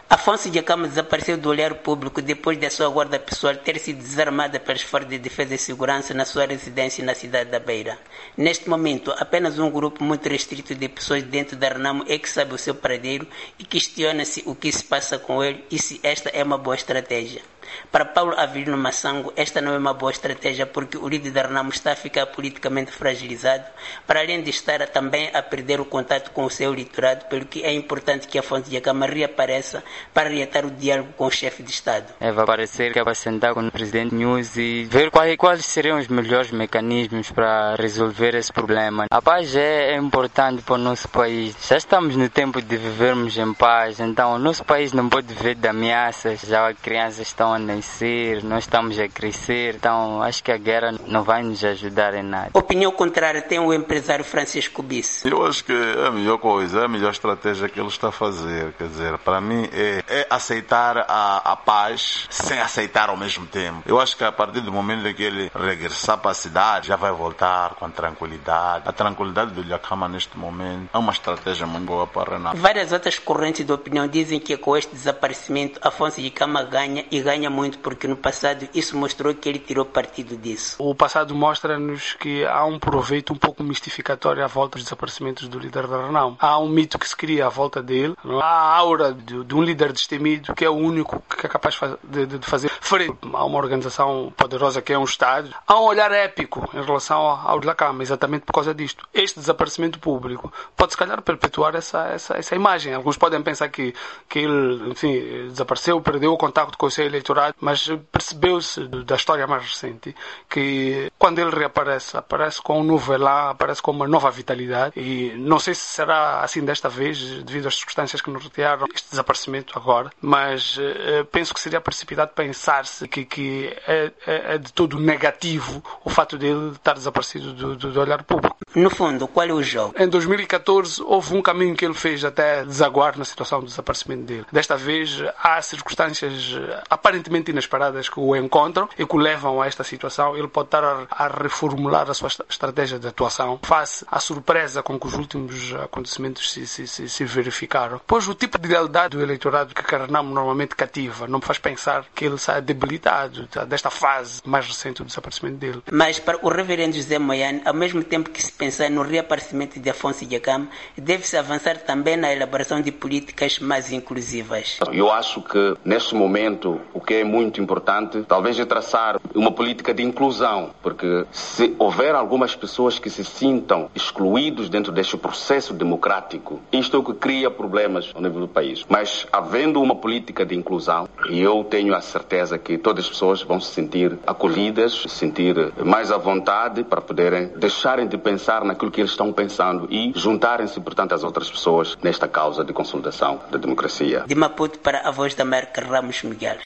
Afonso Dhlakama desapareceu do olhar público depois da sua guarda pessoal ter sido desarmada pelas forças de defesa e segurança na sua residência na cidade da Beira. Neste momento, apenas um grupo muito restrito de pessoas dentro da Renamo é que sabe o seu paradeiro e questiona-se o que se passa com ele e se esta é uma boa estratégia. Para Paulo Avelino Massango, esta não é uma boa estratégia porque o líder da Renamo está a ficar politicamente fragilizado, para além de estar também a perder o contato com o seu eleitorado, pelo que é importante que Afonso Dhlakama reapareça para reatar o diálogo com o chefe de Estado. Vai aparecer que vai sentar com o presidente News e ver quais seriam os melhores mecanismos para resolver esse problema. A paz é importante para o nosso país. Já estamos no tempo de vivermos em paz, então o nosso país não pode viver de ameaças. Já as crianças estão a nascer, nós estamos a crescer, então acho que a guerra não vai nos ajudar em nada. Opinião contrária tem o empresário Francisco Bice. Eu acho que é a melhor coisa, é a melhor estratégia que ele está a fazer. Quer dizer, para mim é aceitar a paz sem aceitar ao mesmo tempo. Eu acho que a partir do momento em que ele regressar para a cidade, já vai voltar com tranquilidade. A tranquilidade do Dhlakama neste momento é uma estratégia muito boa para a Renamo. Várias outras correntes de opinião dizem que com este desaparecimento Afonso Dhlakama ganha e ganha muito porque no passado isso mostrou que ele tirou partido disso. O passado mostra-nos que há um proveito um pouco mistificatório à volta dos desaparecimentos do líder da Renamo. Há um mito que se cria à volta dele, há a aura de um líder destemido que é o único que é capaz de fazer frente a uma organização poderosa que é um Estado. Há um olhar épico em relação ao Dhlakama, exatamente por causa disto. Este desaparecimento público pode se calhar perpetuar essa imagem. Alguns podem pensar que ele, enfim, desapareceu, perdeu o contacto com o seu eleitorado, mas percebeu-se da história mais recente que quando ele reaparece, aparece com um novo elan, aparece com uma nova vitalidade e não sei se será assim desta vez devido às circunstâncias que nos retiraram este desaparecimento agora, mas penso que seria precipitado pensar-se que é de todo negativo o fato dele estar desaparecido do olhar público. No fundo, qual é o jogo? Em 2014 houve um caminho que ele fez até desaguar na situação do desaparecimento dele. Desta vez há circunstâncias aparentemente inesperadas que o encontram e que o levam a esta situação. Ele pode estar a reformular a sua estratégia de atuação face à surpresa com que os últimos acontecimentos se verificaram. Pois o tipo de lealdade do eleitorado que a Renamo normalmente cativa não me faz pensar que ele saia debilitado desta fase mais recente do desaparecimento dele. Mas para o reverendo José Moiane, ao mesmo tempo que se pensar no reaparecimento de Afonso Dhlakama, deve-se avançar também na elaboração de políticas mais inclusivas. Eu acho que neste momento o que é muito importante talvez é traçar uma política de inclusão, porque se houver algumas pessoas que se sintam excluídos dentro deste processo democrático, isto é o que cria problemas ao nível do país. Mas havendo uma política de inclusão, eu tenho a certeza que todas as pessoas vão se sentir acolhidas, se sentir mais à vontade para poderem deixarem de pensar naquilo que eles estão pensando e juntarem-se, portanto, às outras pessoas nesta causa de consolidação da democracia. De Maputo para a Voz da América, Ramos Miguel.